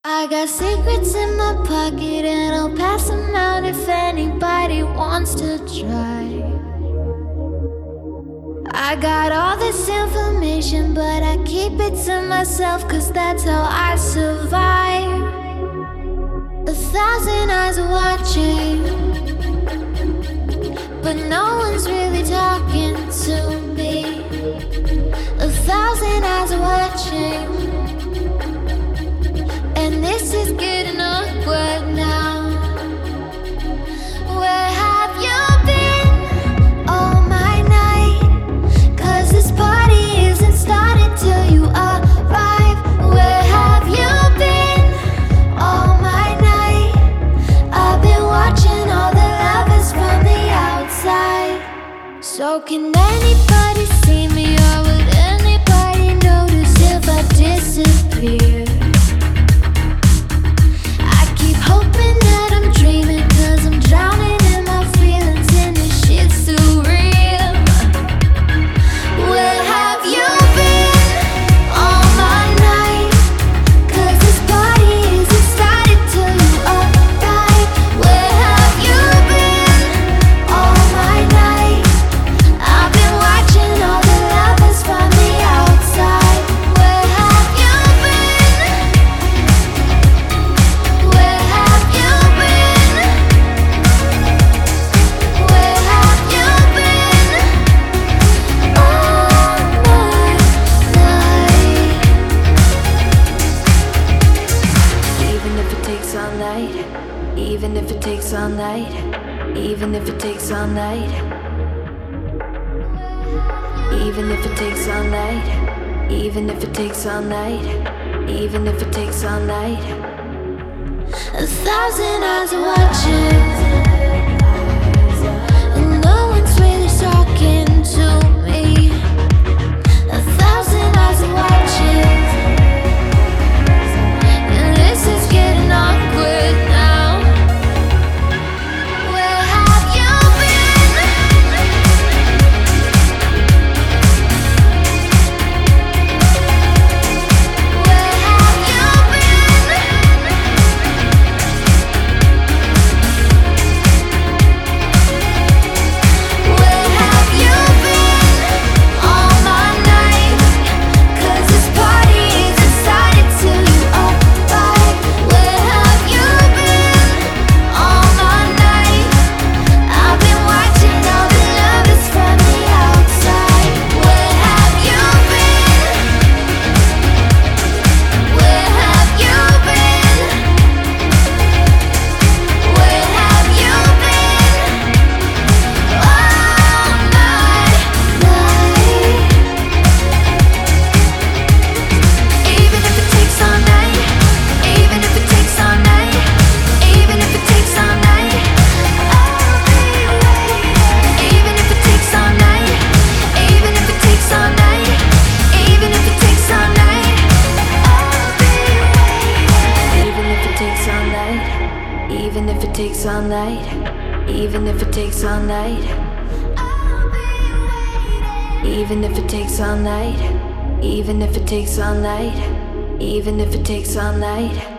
I got secrets in my pocket and I'll pass them out if anybody wants to try. I got all this information, but I keep it to myself, 'cause that's how I survive. 1,000 eyes are watching, but no one's really talking to me. 1,000 eyes are watching, and this is getting awkward now. Where have you been all my night? 'Cause this party isn't started till you arrive. Where have you been all my night? I've been watching all the lovers from the outside. So can anybody see me, or would anybody notice if I disappear? Even if it takes all night, even if it takes all night, even if it takes all night, even if it takes all night, even if it takes all night. 1,000 eyes are watching, and no one's really talking to me. 1,000 eyes are watching, and this is getting awkward now. Even if it takes all night, even if it takes all night, even if it takes all night, even if it takes all night, even if it takes all night.